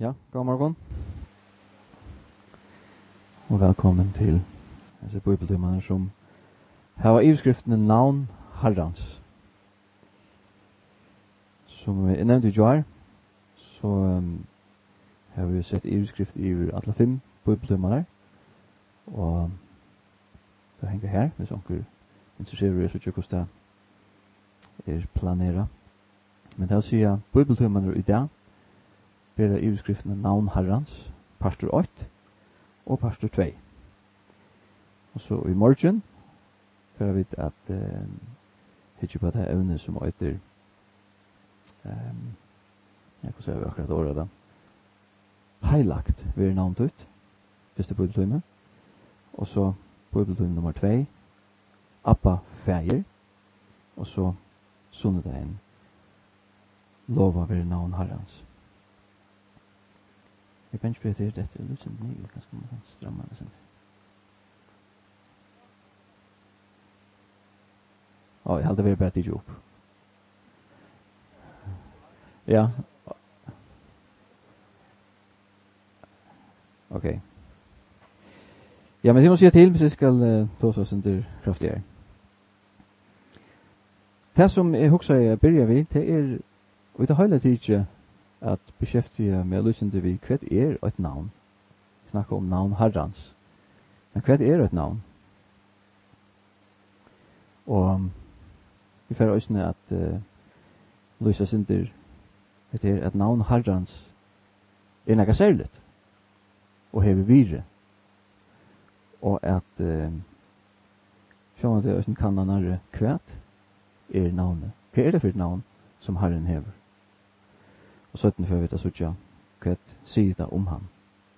Ja, god morgen. Og velkommen til bibeltimene som har iveskriftene navn Herrans. Som jeg nevnte i jar, så har vi sett iveskrift i alle 5 bibeltimene. Og det henger her, hvis dere interesserer så ikke hvordan det er planeret. Men det sier bibeltimene i dag, bera iveskriftene navn Herrans, pastor 8 og pastor 2. Og så i morgen får vi at hitje på det evne som heter jeg kan si vi akkurat året da heilagt vi er navnt ut første bibeltime og så bibeltime nummer 2 Abba Fægir og så sunnedagen lova vi er navn Herrans. Jeg kan ikke prøve dette litt sånn nye, kanskje man kan stramme det sånn. Jeg hadde vært bare tidlig opp. Ja. Ok. Ja, men det må si til hvis jeg skal ta oss under kraftigere. Det som jeg husker jeg begynner ved, det er, og det hele tiden at beskjeftige med lysende vi hva er et navn. Snakke om navn Herrans. Men hva er et navn? Og vi får også at lysa synder at det er et navn Herrans er noe særligt og hever vire. Og at sånn at det også kan nærre hva er navnet. Hva er det for et navn som Herren hever? Og 17 får vi ta suttja hva sier det om han.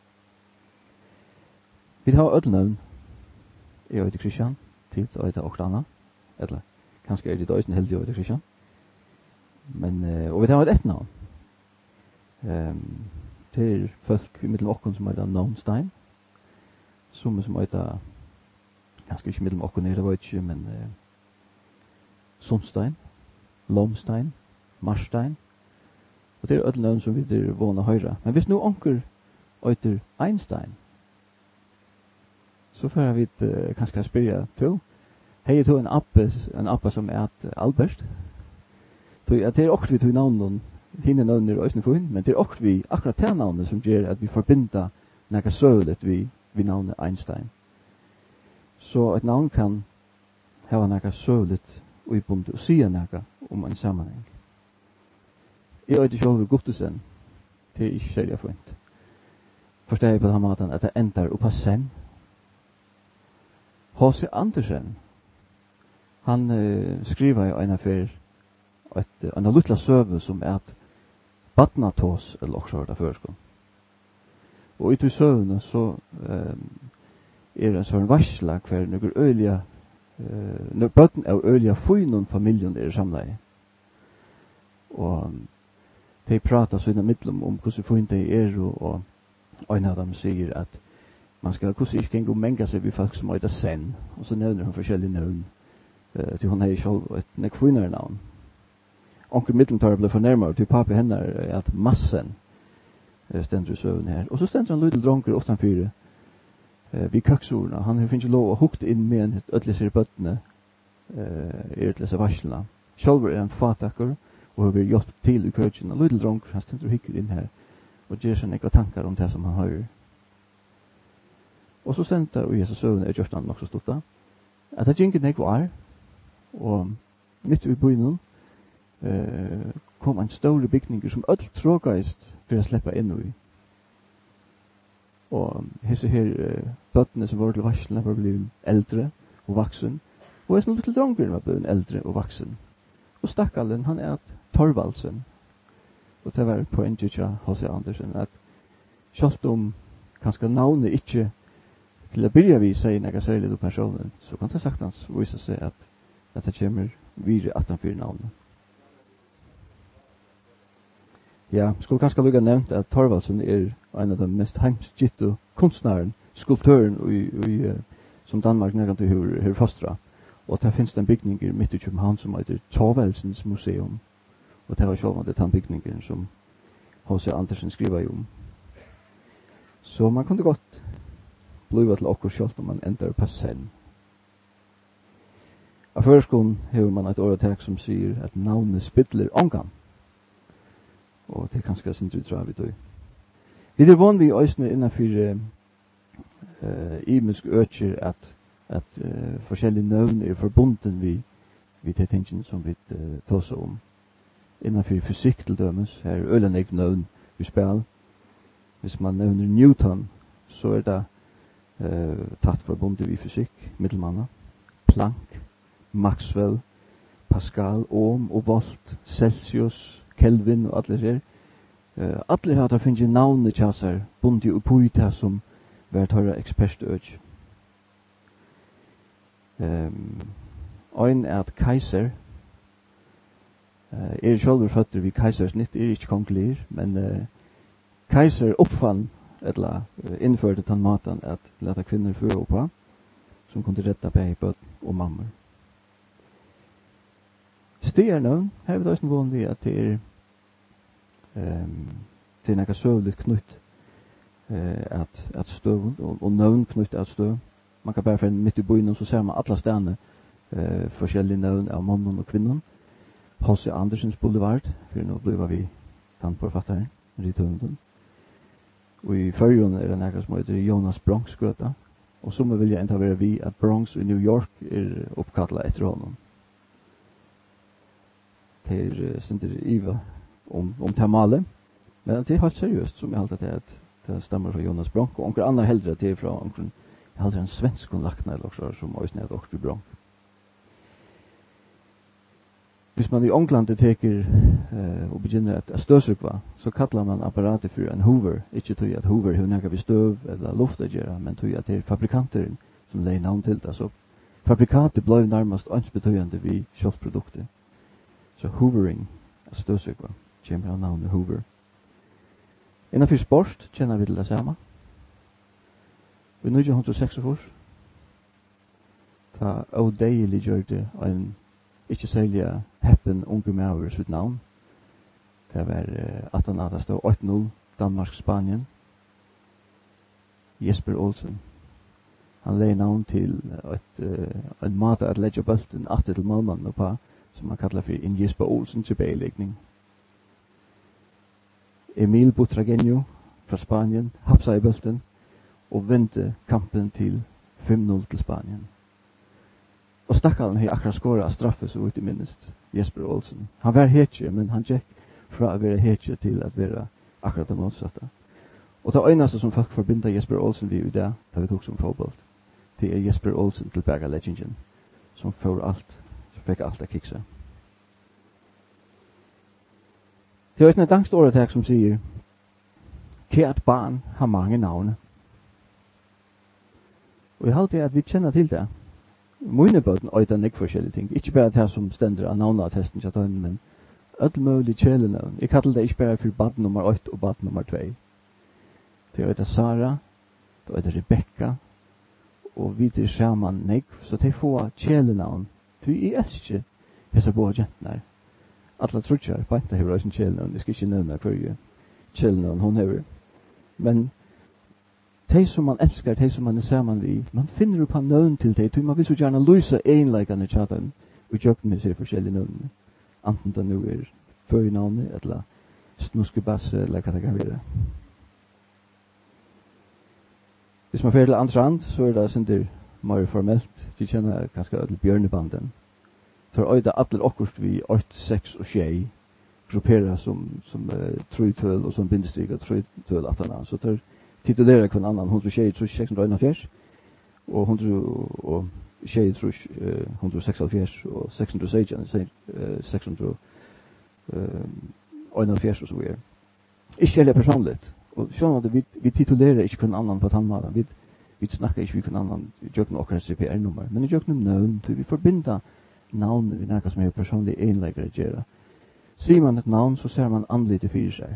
Vi har ødelnøvn i Øyde Kristian, til Øyde Oklana, eller kanskje er det Øyden heldig Øyde Kristian. Men, og vi har et navn. Det er folk i middelen okken som heter Nomstein, som heter, kanskje ikke middelen okken er det var ikke, men Sundstein, Lomstein, Marstein. Og det er alle navn som vi er vana å høre. Men hvis nu onker øyter Einstein, så får vi kanskje spørre til. Hei er to en appe som er Albert. Det er også vi to navnen, hinne navnen er også funn, men det er også vi akkurat det navnet som gjør at vi forbinder noe sølet vi navnet Einstein. Så et navn kan ha noe sølet og ibundet og sige noe om en sammenheng. Jeg vet ikke over Gottesen, det er ikke særlig funnet. Forstår jeg på den måten at det ender opp av sen. H.C. Andersen, han skriver jo en affær, en lilla søve som er at badnatos eller også hørt av førskånd. Og i til søvene så er det en sånn varsla hver noen øyelige, når bøtten av øyelige fynon familien er samleie. Og de prater så innan middelen om hvordan fint de er, og en av dem sier at man skal hvordan ikke kan gå menga seg ved folk som heter Sen, og så nevner hun forskjellige navn, til hun har selv et nek finere navn. Onkel Middlentar ble fornærmet til papi henne at Massen stender i søvn her. Og så stender han lydel dronker 8-4 vid køksordene. Han finner lov å hukte inn med en ødelig bøttene til disse varslene. Selv er han fatakker, og har vært hjulpet til i køkken. Og lydel dronker, han stender og hikker inn her, og gjør seg nekva tankar om det som han hører. Og så stender og Jesus søvn er gjørst han nok så stort da, at det gjengen nekva er, og midt i byen kom en store bygninger som ødel trågeist for å slippe inn i. Og hese her bøttene som var til varslene var blitt eldre og vaksen, og hese noen lille dronger var blitt eldre og vaksen. Og stakkalen, han er Torvaldsen. Og det var poenget til H.C. Andersen, at selv om kanskje navnet ikke til å begynne vi sier noe særlig til personen, så kan det saktens vise seg at det kommer videre 18-4 navnet. Ja, skulle kanskje lukke nevnt at Torvaldsen er en av de mest heimsgitte kunstneren, skulptøren som Danmark nærmere har fostra. Og der finnes det en bygning midt i København som heter Torvaldsens museum. Og det var selv om det er den bygningen som H.C. Andersen skriver om. Så man kunde gott bliva til okkur sjálft om man endar på sen. Av førskon hever man et åretak som sier at navnet spidler ongan. Og det er kanskje sindri tra vi døy. Vi er vann vi òsne innanfyr imensk økjer at forskjellige nøvn er forbunden vi til tingene som vi tåser om. Innanfyr fysikk til dømes, her er ølanegg nøvn vi spil. Hvis man nevner Newton, så er det tatt forbundet vi fysikk, middelmanna, Planck, Maxwell, Pascal, Ohm og Volt, Celsius, Kelvin og alle ser. Alle har finnet navnet kjassar, bundet oppi det som vært høyre ekspertøk. Ein er at keiser, er sjálfur føtter vi keisersnitt, er ikke kongelir, men keiser oppfann, eller innførte den maten at leta kvinner føde oppa, som kunne redda bæg, bøtt og mammer. Styrnøvn, her vil det også vanlig at det er nekka søvligt knytt at støvun, og nøvn knytt at støv. Man kan bare finne midt i byen, så ser man alle stedene forskjellige nøvn av mannen og kvinnen. H.C. Andersens Boulevard, for nå blir vi tannforfatteren, Ritøvenden. Og i Førjøen er det nekka som heter Jonas Bronx gøta, og så må vilja enda være vi at Bronx i New York er oppkattlet etter honom. Det er sinter Iva om termale, men det er helt seriøst som jeg halte til at det stammer fra Jonas Bronx, og onker andre heldre at det er fra onker heldre en svensk lakna eller også som også ned okkur i Bronx. Hvis man i Ånglandet teker og begynner at støvsugva, så kallar man apparatet for en hoover, ikke tog at hoover har nekka vi støv eller luft å gjøre, men tog at det er fabrikanteren som leier navn til det. Så fabrikatet ble nærmest ansbetøyende vi kjøttprodukter. Så hoovering av støvsugva kommer av navnet hoover. Innanfor sport kjenner vi til det samme. Vi er 1946, da O'Daly gjør det en ikke særlig heppen unge maver sitt navn. Det var 1880 og 8-0 Danmark-Spanien. Jesper Olsen. Han leier navn til en måte at legge bølten atter til målmannen på, som han kallar for en Jesper Olsen tilbakelegning. Emil Butragueño fra Spanien hapsa i bølten og vente kampen til 5-0 til Spanien. Og stakkalen har akkurat skåret straffe så ut i minnest, Jesper Olsen. Han var hetje, men han gikk fra å være hetje til å være akkurat det motsatte. Og det eneste som folk forbinder Jesper Olsen vi i det, da vi tok som fotball, det er Jesper Olsen til Berga Legenden, som fikk alt å kikse. Det er et danskt åretak som sier, kært barn har mange navne. Og jeg halte at vi kjenner til det. Mine bøten øyder nek forskjellige ting. Ikke bare det som stender av navneattesten til tøyne, men ødel mulig kjelenavn. Jeg kallar det ikke bare for bad nummer 8 og bad nummer 2. Det øyder Sara, det øyder Rebecca, og vi er sammen nek, så de får kjelenavn. Jeg elsker hese båda jentene. Alla trutjar, beinta hever også en kjelenavn. Jeg skal ikke nevne hver kjelenavn hun hever. Men de som man elskar, de som man er sammen vi, man finner upp han nøvn til de, man vil så gjerne lysa einleikane tjaden, og jøkken ser forskjellige nøvnene. Anten det nu er føynavnet, eller snuskebasse, eller hva det kan være. Hvis man fer til andre hand, så er det sinter mer formelt. De kjenner kanskje til bjørnebanden. For øyda atler okkurst vi 8, 6 og 6 gruppera som trøytøl og som bindestrik og trøytøl atana. Så tar titulerer hver annan 126, og 126, 176 og 616, 671 og så videre. Ikke heller personligt. Og sånn at vi titulerer ikke hver annan på tannmaden. Vi snakker ikke hver annan i jøkken okkar CPR-nummer, men i jøkken nøvn, til vi forbinder navnet vi nærkast med personlig enleggere gjøre. Sier man et navn, så ser man anlitet fyrir seg.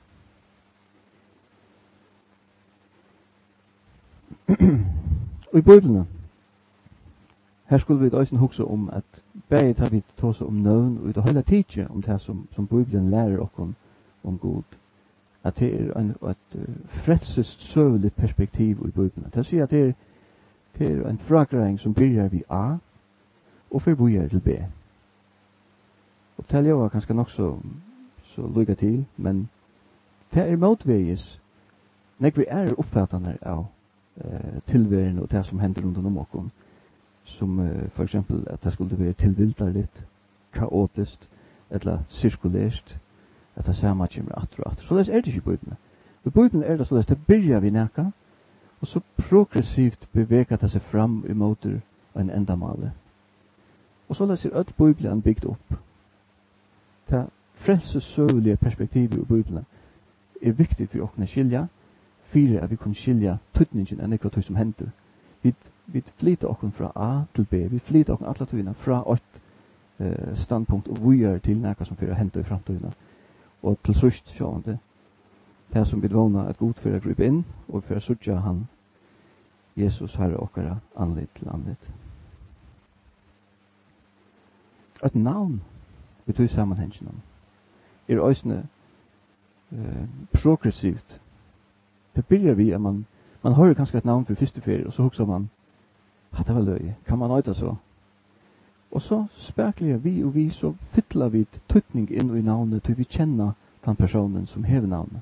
Og i Bibelen, her skulle vi også huske om at bare tar vi tåse om nøvn, og det hele tidje om det som Bibelen lærer oss om Gud, at det et frelsest søveligt perspektiv i Bibelen. Det sier at det er en fragreining som begynner vi A, og forbuer til B. Og det er jo kanskje nok så lykke til, men det er motveges når vi er oppfattende av tilværen og det som hender rundt om oss, som for eksempel at det skulle være tilvildarligt, kaotisk, eller cirkulært, at det samme kommer atter og atter. Så det er det ikke i Bibelen. I Bibelen er det så det begynner vi nækka, og så progressivt beveger det seg fram imot en endamale. Og så leser at Bibelen bygd opp. Det frelsesøvelige perspektivet i Bibelen er viktig for å kunne skilja, for at vi kan skilja tøtningen enn ikke som hender. Vi flyter oss fra A til B, vi flyter oss alle tøyene fra et standpunkt og vujer til noe som fyrir hender i framtøyene. Og til sørst sjående, det som vi vana at god fyrir å gripe inn, og fyrir å sørge han, Jesus herre okkara, anlitt til anlitt. Et navn vi tog sammenhengene er òsne progressivt. Det begynner vi at man hører kanskje et navn for første ferie, og så hugser man, det var løye, kan man nøyta så? Og så spekler vi, så fytler vi tøtning inn i navnet til vi kjenner den personen som hever navnet.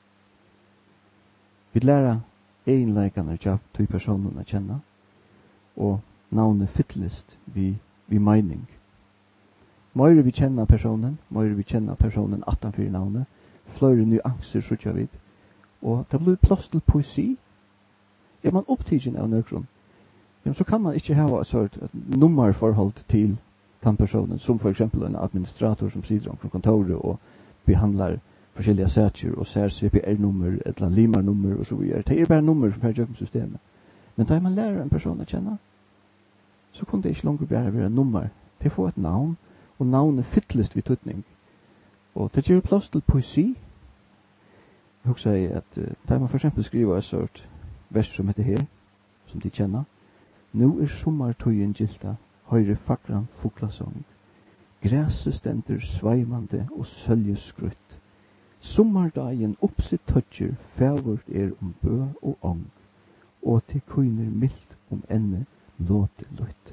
Vi lærer egenleikene til personen å kjenne, og navnet fytlist vi mening. Møyre vi kjenner personen attanfyr navnet, flere nyanser sutja vid, og det blir plass til poesi. Er man opptidgen av nøkron, så kan man ikke ha et nummerforhold til den personen, som for eksempel en administrator som sitter omkring kontoret og behandler forskjellige saker og ser CPR-nummer, et eller annet limarnummer og så videre. Det er bare nummer som hører systemet. Men da man lærer en person å kjenne, så kunne det ikke langt bare være nummer. Det får et navn, og navnet fytlest vid tøtning. Og det gjør plass til poesi. Jeg husker at da man for eksempel skriver et sort vers som heter her, som de kjenner. Nu sommartøyen gilta, høyre fagran fuglasång. Græset stender sveimande og søljesskrutt. Sommardagen oppsitt tøtjer, fævurt bø og ång. Og til kuiner mildt enne låte lutt.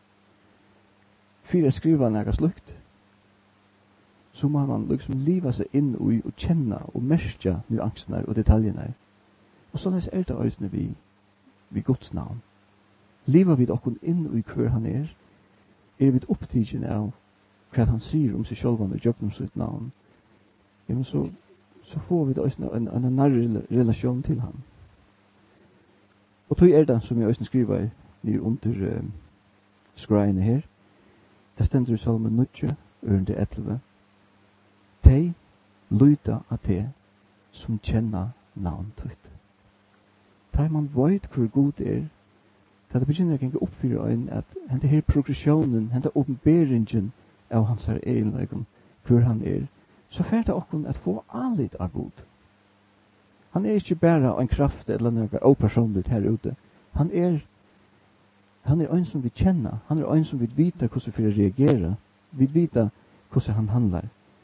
Fyra skriva næga slukt, så må man liksom liva seg inn og kjenne og merkja nyansene og detaljene. Og sånn er det øyne vi Guds navn. Liva vi okkun inn i hver han er vi opptidgen av hva han sier om seg selv og gjør sitt navn. Ja, så får vi en nærre relasjon til han. Og tog det som jeg også skriver nere under skreiene her. Det stender i Salmen 9, ørende 11. Tei lyda av te som kjenner navn tøyt. Da man vet hvor god da det begynner å gjenge opp for øyn at hente her progresjonen, hente åpenberingen av hans her egenleggen, hvor han så færte okkon at få anlitt av god. Han ikke bare en kraft eller noe opersonligt her ute. Han er en som vi kjenner. Han er en som vi vita hvordan vi reagerer. Vi vita hvordan han handlar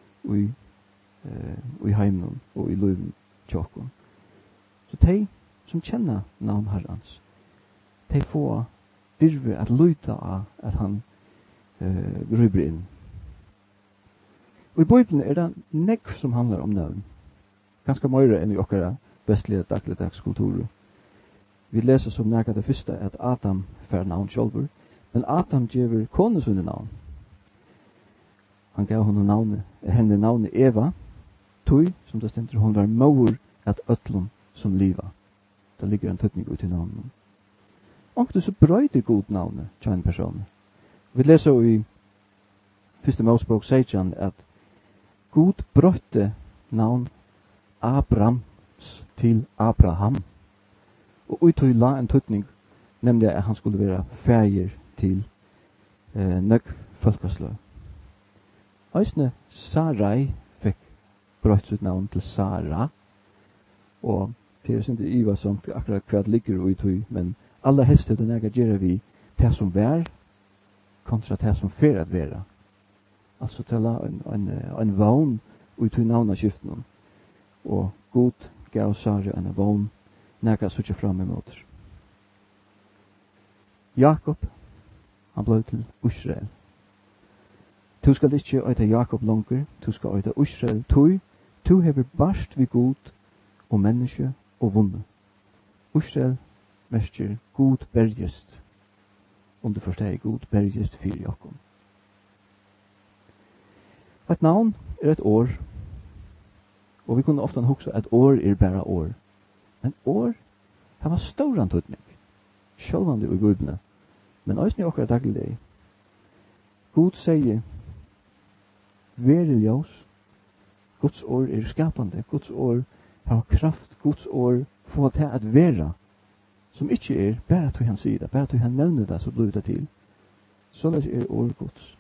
i heimen og i liven tjokken. Så de som kjenner navn herrens, de får dirve at lyta av at han ryber inn. Og i Bibelen det nekv som handlar om navn. Ganske møyre enn i okkara vestlige dagligdagskulturer. Vi leser som nægget det første at Adam fær navn sjálfur, men Adam gjever kone sunne navn. Han gav henne navnet Eva, tog, som det stender, hun var mor at ötlun som liva. Det ligger en tøtning ut i navnet. Og det så brøyder god navnet til en person. Vi leser i 1. Mosebok 16 at God brøyde navn Abrams til Abraham. Og uttøy la en tøtning, nemlig at han skulle være feir til nøgg folkeslag. Øysne Sarai fikk brøyt sitt navn til Sara, og det er ikke Iva som akkurat hva ligger uttøy, men aller helst til den ega gjerra vi det som vær kontra det som fer at være. Altså til en vogn uttøy navnaskiften. Og God gav Sara en vogn, nega suttje fram imot. Jakob, han blev til Israel. Tu skal ikkje øyta Jakob langer, tu skal øyta Israel, tu hever barst vi god og menneske og vunne. Israel merker god bergest, underforstår god bergest for Jakob. Et navn et år, og vi kunne ofte huske at år bare år. Men år har stor antydning, sjølvande i Bibelen, men også i okra dagligdag. God sier, være ljós, Guds år skapande, Guds år har kraft, Guds år får til at være, som ikke bare til han sier det, bare til han nevner det, så blir det til. Sånn år Guds.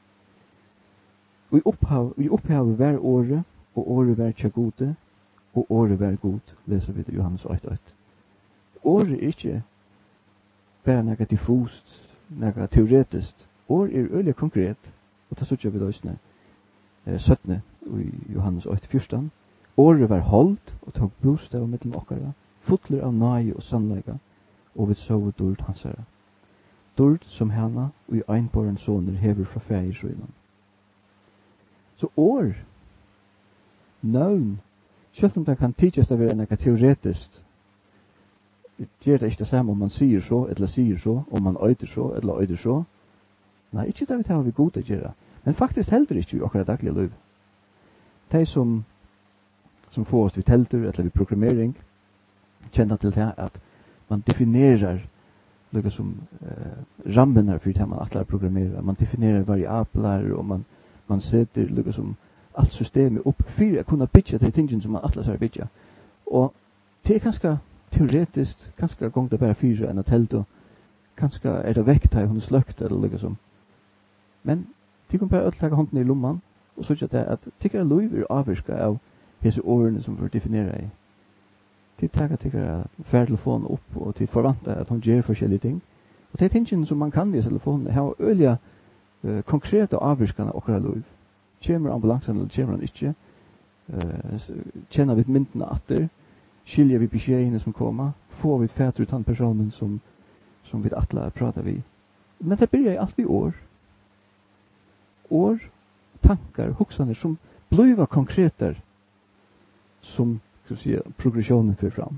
I opphavet var året, og året var tja gode, og året var god, leser vi det Johannes 8:8. Året ikke bare noe diffust, noe teoretisk. År øyelig konkret, og det sørger vi da også 17 i Johannes 8:14. Året var holdt, og tog bostad og mittel okkara, fotler av nage og sannlega, og vi så dord hans herre. Dord som hana og i einbåren soner hever fra fægisrøynen. Så år, navn, selv om det kan tidligst å være noe teoretisk, gjør det ikke det samme om man sier så, eller sier så, om man øyder så, eller øyder så. Nei, ikke det vi tar vi god å gjøre. Men faktisk heldur ikke i akkurat daglig liv. De som får oss vid telter, eller vid programmering, kjenner til det at man definerer noe som rammen for det man atler programmerer. Man definerer variabler, og man setter noe som alt systemet opp for å kunne bytja til tingene som man atler seg bytja. Og det ganske teoretisk, ganske gong det bare fyra enn å telte, ganske det vekktøy hun sløkt eller noe som. Men de kan bare utlegge hånden i lomman, og så det at tykker lov avvirka av hese årene som vi definerer i. De tykker telefonen opp, og de forventer at hun gjør forskjellige ting. Og det tingene som man kan via telefonen, har øyelige konkrete avvirkene av okra lov. Kjemer ambulansen eller kjemer han ikke, kjenner vi myndene atter, skiljer vi beskjedene som kommer, får vi fætter ut den personen som vi atler prater vi. Men det blir alt i år. År, tankar, hoksaner som blir konkreter som progressionen fyrir fram.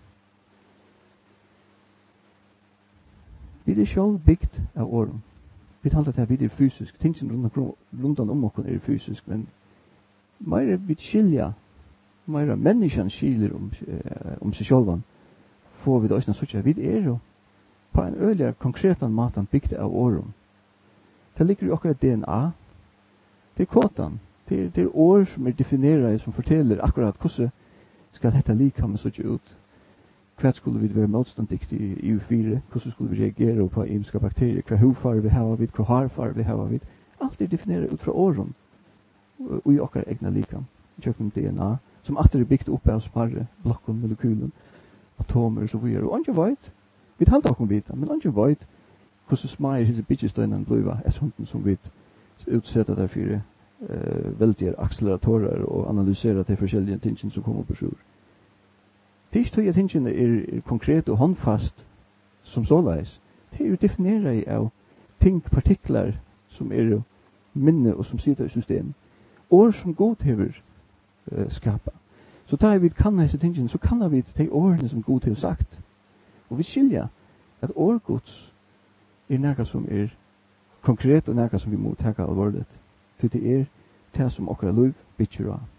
Vi selv bygd av åren. Vi talte at vi fysisk. Ting som rundt om oss fysisk, men mer vi skilja, mer menneskene skiljer om seg sjølvan, får vi da også sånn at vi jo på en øyelig konkretan matan bygd av åren. Det ligger i akkurat DNA. Det kodan. Det år som definerat, som forteller akkurat hvordan skal dette likhamme så ut. Hva skulle vi være motstandigt i EU4? Hvordan skulle vi reagere på imiske bakterier? Hva huvfar vi har vid? Hva harfar vi har vid? Alt definerat ut fra åren. Og i akkurat egna likhamme. Kjøkken DNA. Som atter bygd opp av sparre, blokken, molekylen, atomer og så videre. Og andre veit. Vi talte okkur vita, men andre veit hvordan smager hese byggestøynen bliva er sånt som vi utsetter der for veldige akseleratorer og analyserer de forskjellige tingene som kommer på sjur. Det er ikke tog at tingene er konkret og håndfast som såleis. Det er jo defineret av ting, partikler som er minne og som sitter i system. År som god hever skapa. Så da vi kan hese tingene, så kan vi de årene som god hever sagt. Og vi skiljer at årgods noe som konkret og noe som vi må ta alvorlig. For det det som okra liv bytter av.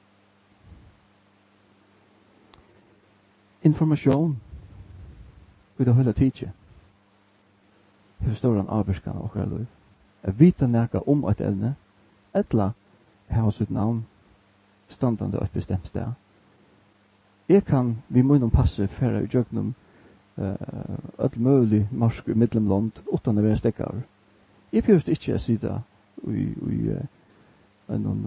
Information i det hele tidset har stor en avvirkning av okra liv. Jeg vite noe om et evne, etla har sitt navn standande og et bestemt sted. Jeg kan, vi må innom passe færre i jøgnum alt mulig norsk middelomland utan å være stekkar. Jeg behøver ikke å sitte i en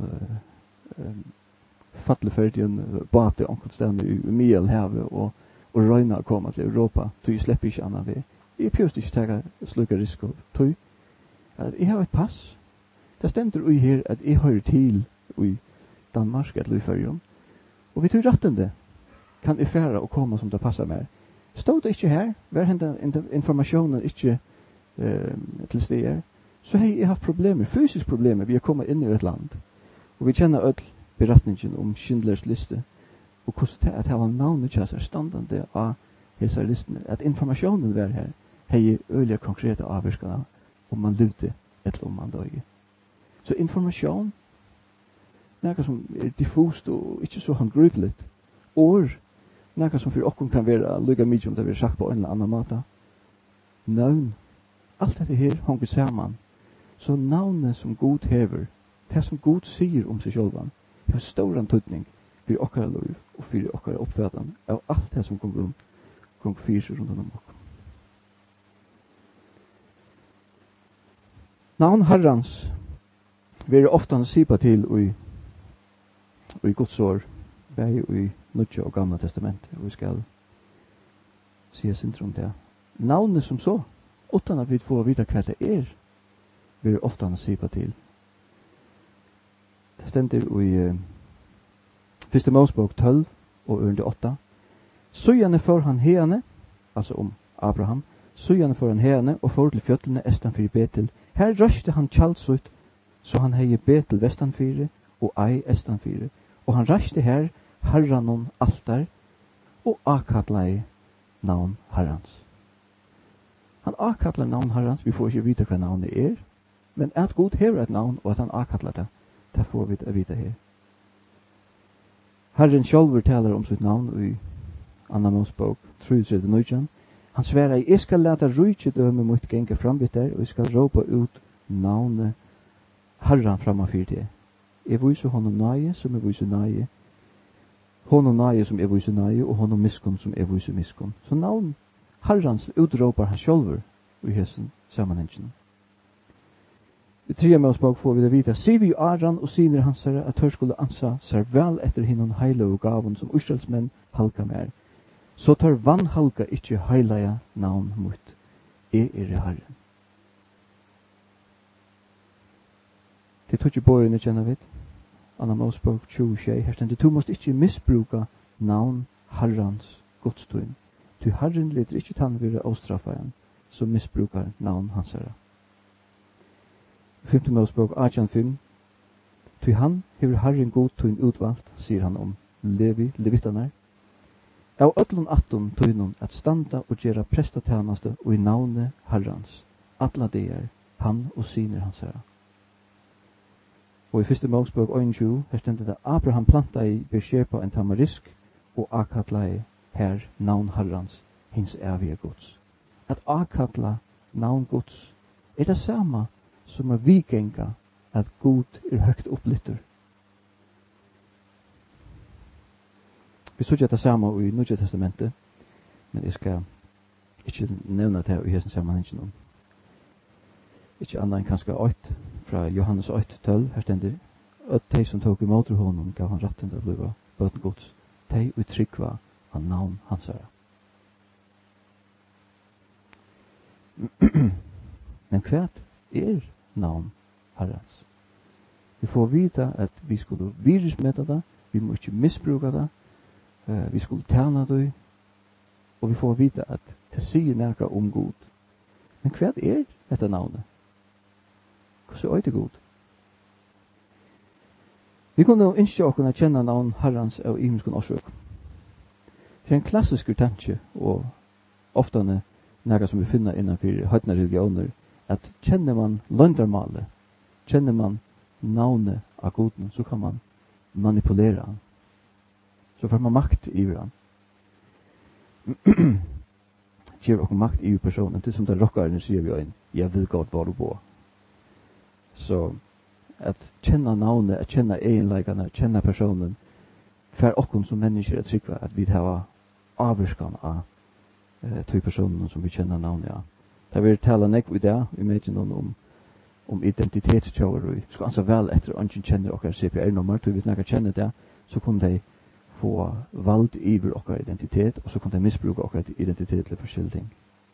fattelferdig bate omkring stedet i Middelhavet og røyna å komme til Europa, så jeg slipper ikke annet ved. Jeg behøver ikke ta slukka risker. Jeg har et pass. Det stender ui her at jeg hører til i Danmark eller i Førjøen. Og vi tog rettende kan jeg fære og komme som det passer meg. Stod det ikke her, var henne informasjonen ikke til steder, så har jeg haft problemer, fysisk problemer, vi har kommet inn i et land. Og vi kjenner ødel beretningen om Schindlers liste, og hvordan det er at det var navnet kjæs er standende av disse listene, at informasjonen var her, har jeg øyelige konkrete avvirkene om man levde eller om man døg. Så information, noe som er diffust og ikke så håndgripelig, noe som for oss kan være lykke mye om det blir sagt på en eller annen måte. Navn. Alt dette her hanger sammen. Så navnet som Gud hever, det som Gud sier om seg selv, har stor antydning for okkara liv og for okkara oppfattning av alt det som kommer fyrer rundt om oss. Navn Herrans vil ofte sipa til i Guds år, begge i Nødja og Gamla Testamentet, og vi skal si sin om det. Navnet som så, utan at vi får vite hva det vil ofte sipa til. Det stender i 1. Mosebok 12 og ørende 8. Søgjane for han hene, altså om Abraham, søgjane for han hene og for til fjøtlene estanfyr Betel. Her røste han kjaldsutt, så han hei Betel vestanfyr og ei estanfyr. Og han røste her Herranon altar og akattlei navn Herrans. Han akattlar navn Herrans, vi får ikke vite hva navnet men at Gud hever et navn og at han akattlar det får vi vite her. Herren sjálfur talar om sitt navn i Anna Mosebok 3:9. Han sværer, jeg skal lata rujtje døme mot genge framvitt der, og jeg skal råpa ut navnet Herran framafyr til. Jeg viser honom nøye som jeg viser nøye, honom nøye som jeg viser nøye, og honom miskun som jeg viser miskun. Så navn Herrans utråpar han sjálfur i hessen sammenhengen. I 3. Mosebok får vi det vite, sier vi Aran og sinner hansare at hør skulle ansa seg vel etter hinnon heile og gavun som Israelsmenn halka mer. Så tar vann halka ikkje heilaja navn mot. Herren. Det tog ikke bøyene kjenner vi. Anna Mosebok 26. Her stender, du måst ikkje misbruka navn Herrans godstøyn. Du Herren leder ikkje tannvire åstraffajan som misbrukar navn hansara. 5. Mosebok 18:5. Ty han hever Herren god tøyn utvalgt, sier han om levitanar. Av öllum attum tøynum at standa og gjera prestatjanaste og i navne Herrans. Alla deir, han og sinir hansara. Og i 1. Mosebok 21, her stendur det Abraham planta i Bershepa en tamarisk og akatla her navn Herrans, hins evige Guds. At akatla navn Guds det samme som vikenga at Gud høgt opplittur. Vi så det samme i Nødja Testamentet, men jeg skal ikke nevne det i hessen sammenhengen om. Ikke annet enn kanskje 8, fra Johannes 8:12, her stender, at de som tok imot honom gav han retten til å bli bøten Guds. De uttrykva av navn hansara. Men hva navn Herrens? Vi får vite at vi skulle virusmeta det, vi må ikke misbruka det, vi skulle tjene det, og vi får vite at det sier noe om Gud. Men hva dette navnet? Hvordan det Gud? Vi kunne ikke å kunne kjenne navn Herrens av imenskun årsøk. Det en klassisk tanke, og ofte noe som vi finner innenfor høytene religioner, at kjenner man løndermalet, kjenner man navnet av Guden, så kan man manipulere han. Så får man makt i han. Gjør dere makt i personen, til som det rockerne sier vi en, jeg vil godt hvor du bor. Så at kjenne navnet, at kjenne egenleikene, at kjenne personen, for oss som mennesker er trygge at vi har avvirkene av to personer som vi kjenner navnet av. Det vil tale nekv i det, vi vet noen om identitetstjøver, vi skal anse vel etter å ikke kjenne okker CPR-nummer, til vi snakker kjenne det, så kunne de få valgt iver okker identitet, og så kunne de misbruke okker identitet til forskjellige ting.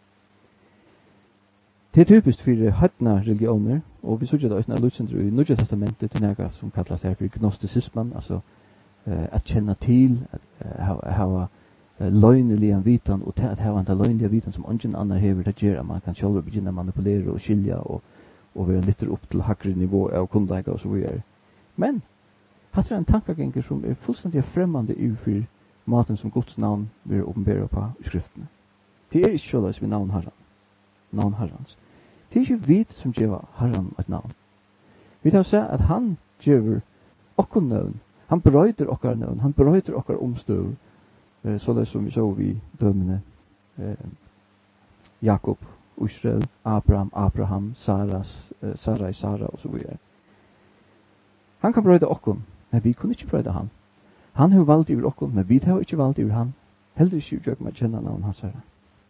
Det er typisk for høytene religioner, og vi sier det også når Lutsendru i Nødja Testamentet til noe som kalles her for gnosticismen, altså at känna till, att ha lögneliga vitan och att ha en lögnliga vitan som ingen annan hever det gör, man kan själv begynna manipulera och skilja och vara lite upp till högre nivå av kundläge och så vidare. Men hatt en tankegång som är fullständigt främmande inför maten som Guds namn blir uppenbarat på i skriften. Det är inte så med namn Herrans. Det är inte vi som ger Herren ett namn. Vi tar se att han ger okkar navn. Han brøyder okkar navn. Han brøyder okkar omstøv. Så det som vi så vi dømene. Jakob, Israel, Abraham, Sara og så videre. Han kan brøyde okkar, men vi kunne ikke brøyde han. Han har valgt over okkar, men vi har ikke valgt over han. Heller ikke gjør man kjenne navn hans herre.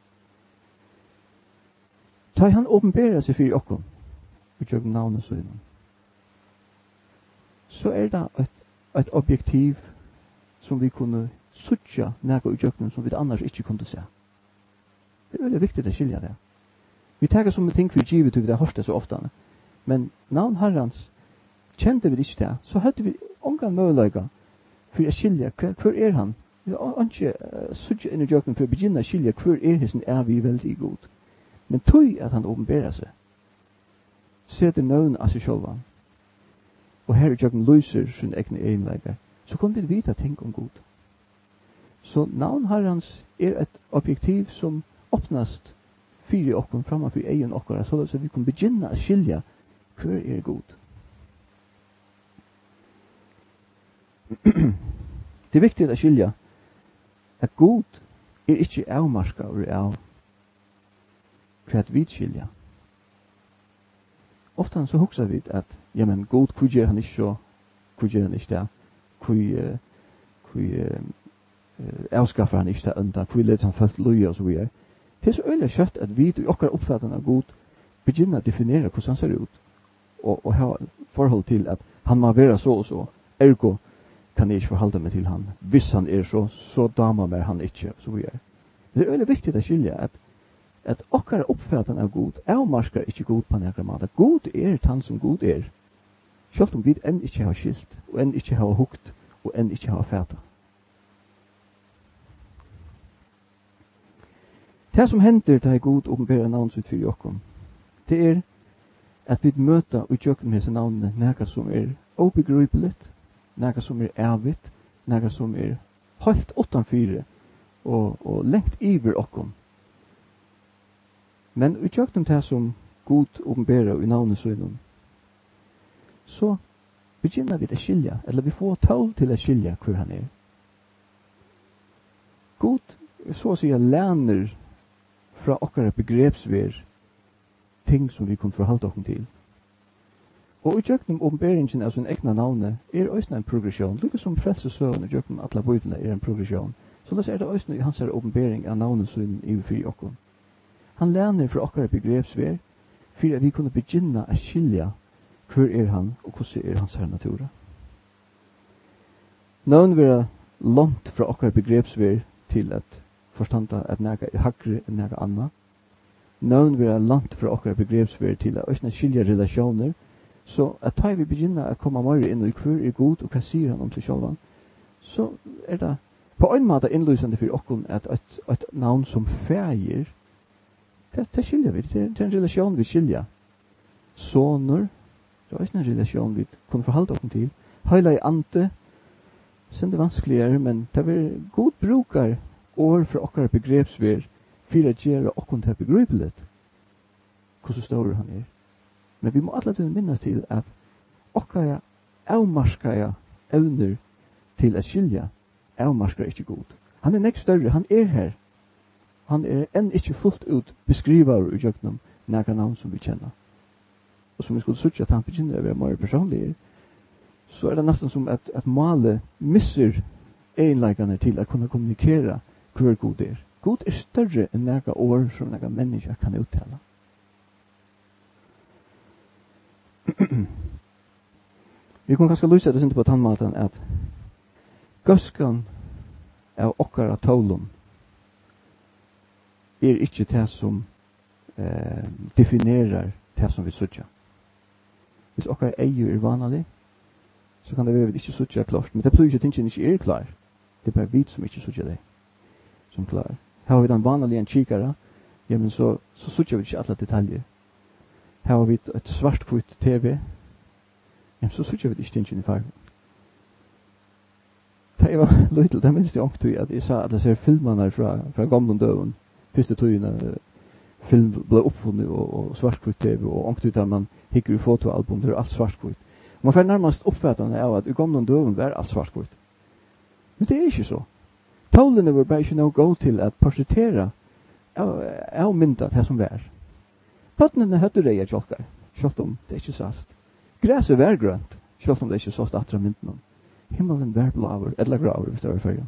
Ta han åpenberer seg for okkar, og gjør navnet så innom. Så er det et objektiv som vi kunne suttja nægå utjøkning som vi annars ikke kunne se. Det er veldig viktig å skilja det. Vi tager som en ting for givet til vi har hørt det så ofte. Men navn Herrens kjente vi ikke det, så hadde vi omgang møylega for å skilja hver er han. Vi har ikke suttja inn i utjøkning for å begynne å skilja hver er hessen er vi veldig god. Men tog at han åpenberer seg. Setter navn av seg sjølvan. Og her utjøkning lyser sin egne egenleger. Så kan vi vite ting om Gud. Så navn Herrens er et objektiv som åpnast fyrir okkon framfor egen okkara, så vi kan begynne å skilja hver er god. Det er viktig å skilja at god er ikke avmarska av hva vi skilja. Ofta så hugsa vi at ja, men god, hvor gjør han ikke så, hvor gjør han ikke det, hvor avskaffer han ikke det enda, hvor leder han følt løye og så videre. Det er så øyelig kjøtt at vi i okkar oppfattende av god begynner å definere hvordan han ser ut og ha forhold til at han må være så og så, ergo kan jeg ikke forholde meg til han. Hvis han er så damer meg han ikke, så videre. Det er øyelig viktig å skilje at okkar oppfattende av god avmarsker ikke god på nærmere måte. God er han som god er. Selv om vi enn ikke har skilt, og enn ikke har hukt, og enn ikke har fæta. Det som hender da god åpenberer navnet for jokken, det er at vi møter og gjør med seg navnene noe som er obegripelig, noe som er ervitt, noe som er helt utenfor og lengt iver okken. Men vi gjør det som god åpenberer i navnet så begynner vi å skilja, eller vi får tål til å skilja hvor han er. God, så å si, lærer fra okkara begrepsver ting som vi kunne forholde oss til. Og i tjøkken åpenberingen av sin egna navne er også en progresjon, like som frelsesøvn i tjøkken alle bøydene er en progresjon. Så det er det også i hans åpenbering av navnet som i fri okken. Han lærer fra okkara begrepsver for at vi kunne begynne å skilja hvor er han og hvordan er hans her natura. Navn vil langt fra okkara begrepsver til at forstanda at nega er hakre enn nega anna. Navn vil langt fra okkara begrepsver til at òsne skilja relasjoner, så at da vi begynner å komme mer inn i hver er god og hva sier han om seg sjálvan, så er det på en måte innlysende for okkon at et navn som fægir, det skiljer vi, det er en relasjon vi skiljer. Soner, det er òsne en relasjon vi kunne forholde okkon til. Heila i ante, sen det vanskeligere, men det er god brukar år fra okkar begrepsver for å gjøre okkon til begripelig hvordan stor han er. Men vi må alltid minnes til at okkar avmarskaya evner til å skilja avmarskar ikke god. Han er nekst større, han er her. Han er enn ikke fullt ut beskriver i jøknum nega navn som vi kjenner. Og som vi skulle sutja at han begynner å være mer personlig, så er det nesten som at male misser egenleikane til å kunne kommunikere hver god er. God er større enn nega år som nega mennesker kan uttale. Vi kan kanskje lyse det på tannmaten at gøskan av okkara tålum er ikke det som definerer det som vi sutja. Hvis okkara eier er vanlig, så kan det være vi ikke suttje klart. Men det betyr ikke at tingene ikke er klar. Det er bare vi som ikke suttje det som klar. Her har vi den vanlige en kikere, ja, men så suttje vi ikke alle detaljer. Her har vi et svart-kvitt TV, ja, så suttje vi ikke tingene i fargen. Det var lite, det minst jeg ångte at jeg sa at jeg ser filmene fra gamle døven, første tøyene, film ble oppfunnet og svart-kvitt TV, og ångte at man hikker i fotoalbum, det er alt svart-kvitt. Man får nærmest oppfattende av at i gamle døven var alt svart-kvitt. Men det er ikke så. Tålene var bare ikke noe gå til at portrettere av myndet det som var. Bøttene høtte det i kjolker, selv om det ikke sast. Græset var grønt, selv om det ikke sast atra mynden. Himmelen var blåver, eller grauer, hvis det var fergen.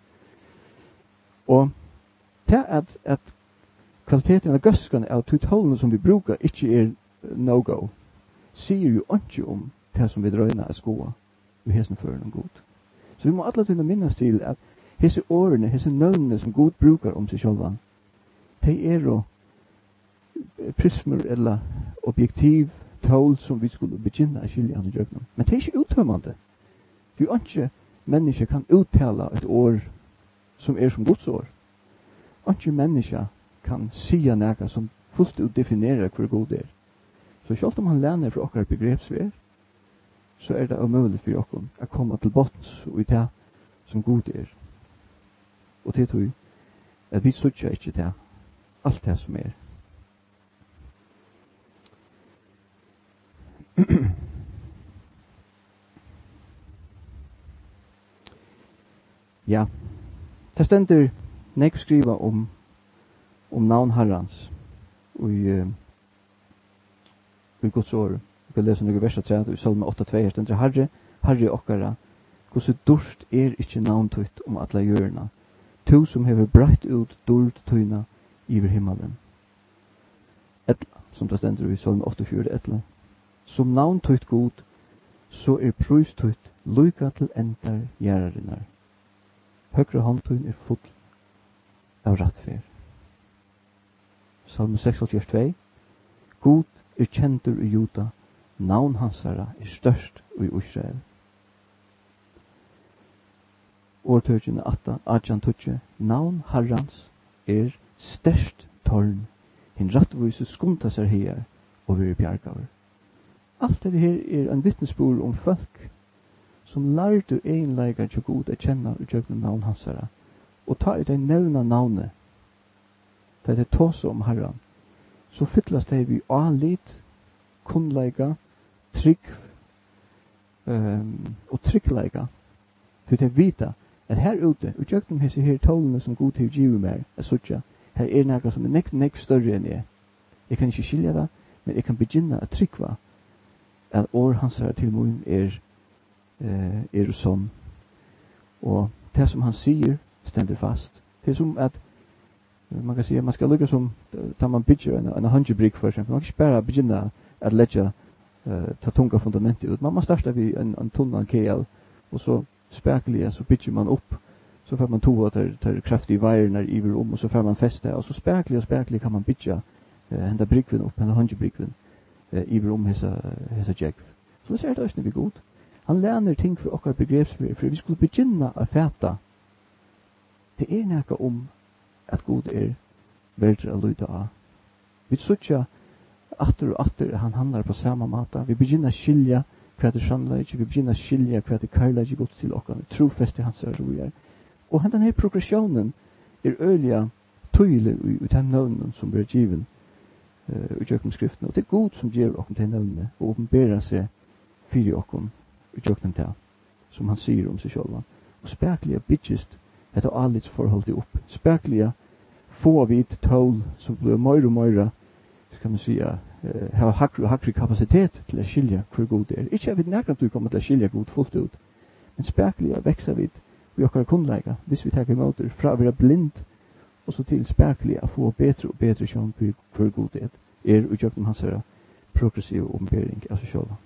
Og til at kvaliteten av gøskene av tålene som vi bruker ikke er no-go, sier jo ikke om det som vi drøyner er skoa i hesen føren om god. Så vi må alle til å minnes til at hese årene, hese nøvnene som god bruker om seg selv, de er jo prismer eller objektiv tål som vi skulle begynne å skilje an i jøgnen. Men det er ikke uttømmende. Det er jo ikke mennesker kan uttale et år som er som Guds år. Ikke mennesker kan sige noe som fullt ut definerer hvor god det er. Så selv om han lærer for okkar begrepsver, så er det umulig for okkar å komme til bottens og i det som god er. Og til tog at vi sutja ikke det, alt det som er. Ja, det stender nek skriva om navn Herrans i Guds år. Vi kan lese noen vers 30 i Salme 8:2. Her stender Herre okkara, hvordan durst er ikke navntøyt om alle hjørna, to som hever breit ut dord tøyna iver himmelen. Etla, som det stender i Salme 8:4. Som navntøyt god, så er prøystøyt lyka til endar gjerarinnar. Høyre håndtøyn er full av rettfer. Salme 6:2. God er kjentur i Juda, navn hansara er størst i Israel. Årtøkjene 18:8. Navn Herrans er størst tårn, hin rattvise skunta seg her og vi bjargaver. Alt det her er en vittnesbord om folk som lærte egenleikar til god å kjenne og kjøkne navn hansara. Og ta ut en nevna navnet, det er tåse om Herren, så fytlas det vi alit, kunnleika, trygg og tryggleika. For det vita at her ute, og kjøkne hese her tålene som god til givet meg, er suttja, her er nekka som er nekk større enn jeg. Jeg kan ikke skilja det, men jeg kan begynne å tryggva at år hansara til mun er sånn. Og det som han sier stender fast. Det er som at man kan si at man skal lykke som da man bygger en handsjebrygg for eksempel. Man kan ikke bare begynne at letja ta tunga fundamentet ut. Man må starte vid en tunnan KL og så spekelig så bygger man opp. Så får man to til kraftige veierne i rom og så får man feste. Og så spekelig kan man bygge henda bryggven opp, henda handsjebrygven i rom hesa jegg. Så det ser det også når vi god. Han lærer ting for okkar begrepsver, for vi skulle begynne å fæta. Det er nekka om at god er verder å lyda av. Vi suttja atter og atter han handlar på samme måte. Vi begynner å skilja hva det sannleik, vi begynner å skilja hva det karleik godt til okkar, trofeste hans er og vi er. Og denne progresjonen er øyelig tøylig i den nøvnen som blir given i kjøkkenskriften. Og det er god som gjør okkar til nøvnene og åpenberer seg fyrir okkar i kjøkkenen som han sier om seg selv. Og spekelig byggest etter allits forhold til opp. Spekelig få vidt tål som blir mer og mer, skal man si, har hakri kapasitet til å skilja hvor god det er. Ikke jeg vet nærkant du kommer til å skilja god fullt ut, men spekelig veksa vidt vi okkar kunnleika, hvis vi tar imot det, fra å være blind, og så til spekelig å få bedre og bedre sjån på hvor god det er, og kjøkken hans progressiv ombering av seg selv.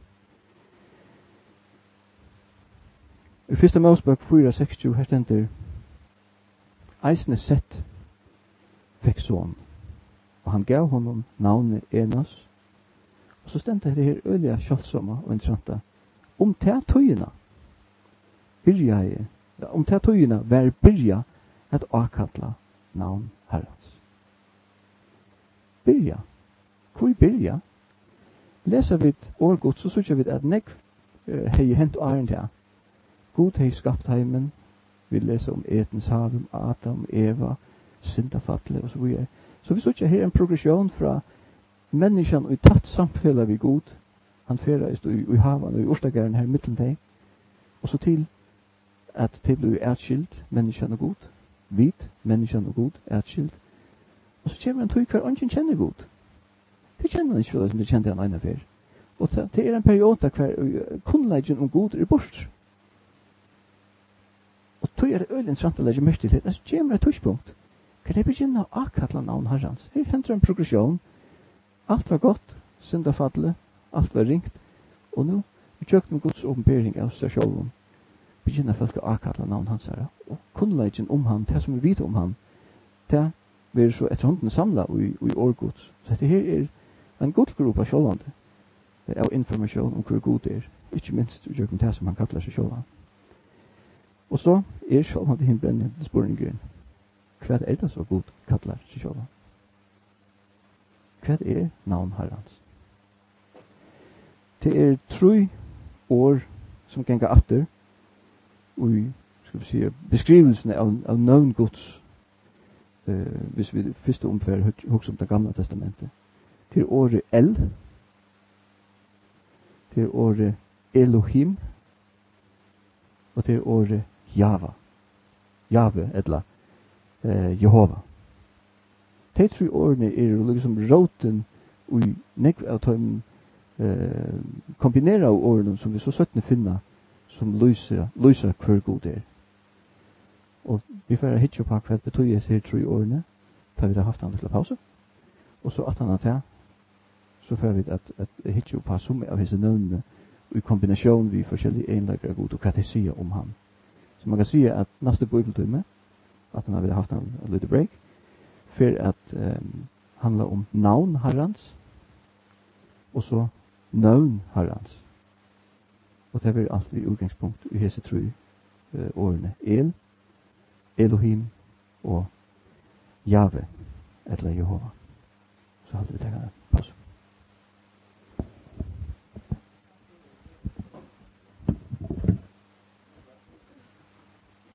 I 1. Mosebok 4:60 her stender eisne sett fikk son, og han gav honom navnet Enos, og så stender det her øyelige kjølsomme og interessante om ta tøyina byrja jeg, om ta tøyina var byrja at akalla navn Herrans. Byrja. Hvor byrja? Leser vi et årgod, så sykja vi at nekv hei hent åren til. God hei skapt heimen. Vi leser om Etens havum, Adam, Eva, syndafattle og så videre. Så vi sykja her en progresjon fra menneskene og i tatt samfella vi god. Han fereist i havan og i Orstagaren her mittlen deg. Og så til at det blir erskilt menneskene og god. Vit, menneskene og god, erskilt. Og så kommer han tog hver ånden kjenner god. Det kjenner han ikke så som det kjente han ene før. Og det er en periode hver kunnleggen om god er bort. Og tog er det øyelig interessant å legge mest til det. Det kommer et tøyspunkt. Kan det begynne å akkattla navn Herrans? Her henter en progresjon. Alt var godt, syndafallet, alt var ringt. Og nå, vi tjøkte med Guds åpenbering av seg selv. Begynner folk å akkattla navn hans herre. Og kunnleggen om han, det som vi vet om han, det blir så etter hånden samlet i årgods. Så dette her er en god gruppe sjålvande av informasjon om hvor god er. Ikke minst utgjøkken det som han kallar seg sjålvande. Og så er sjålvande hinn brennende spørningen. Hva er det så god kallar seg sjålvande? Hva er navn Herrans? Det er 3 år som gengar atter og skal vi si beskrivelsene av navn Guds hvis vi første omfær hos om det gamle testamentet. Til året El, til året Elohim, og til året Java. Jave, eller Jehova. De 3 årene er liksom råten og nekv av tøym kombinera av årene som vi så søttene finner som lyser hver god er. Og vi får hitje på hva det betyr seg 3 årene, da vi har haft en liten pause. Og så at han har tatt, så får vi at hitje på som av hese nøvnene, og i kombinasjon vi forskjellige enlegger av god, og hva det sier om han. Så man kan si at neste bibeltime, at han har haft en liten break, for at handla om navn Herrans, og så navn Herrans. Og det er alt vi utgangspunkt i hese 3 årene. El, Elohim og Jave, eller Jehova. Så hadde vi